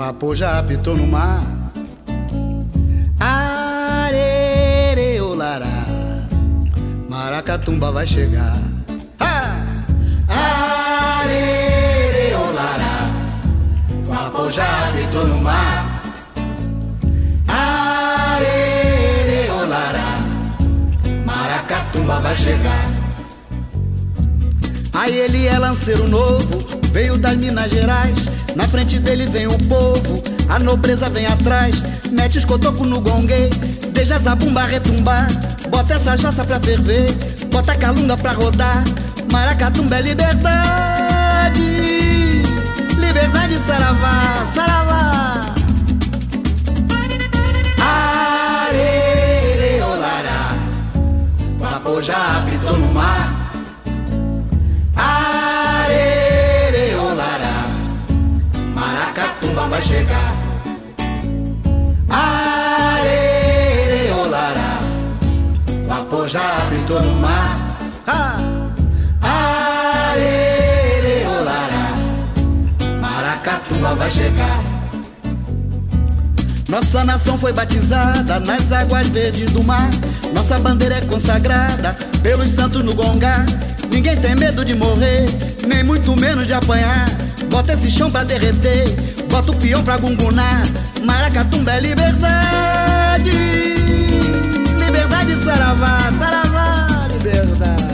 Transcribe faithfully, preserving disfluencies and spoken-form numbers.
vapor já apitou no mar. Arereolará, Maracatumba vai chegar. Ah! Arereolará, vapor já apitou no mar. Arereolará, Maracatumba vai chegar. Aí ele é lanceiro novo, veio das Minas Gerais. Na frente dele vem o povo, a nobreza vem atrás. Mete os cotocos no gongue, deixa essa bumba retumbar. Bota essa jossa pra ferver, bota a calunga pra rodar. Maracatumba é liberdade, liberdade, saravá, saravá. Arereolará, vapor já apitou no mar. Arereolará, Maracatumba vai chegar. Arereolará, vapor já apitou no mar. Ah! Arereolará, Maracatumba vai chegar. Nossa nação foi batizada nas águas verdes do mar. Nossa bandeira é consagrada pelos santos no gongá. Ninguém tem medo de morrer, nem muito menos de apanhar. Bota esse chão pra derreter, bota o peão pra gungunar. Maracatumba é liberdade, liberdade, saravá, saravá, liberdade.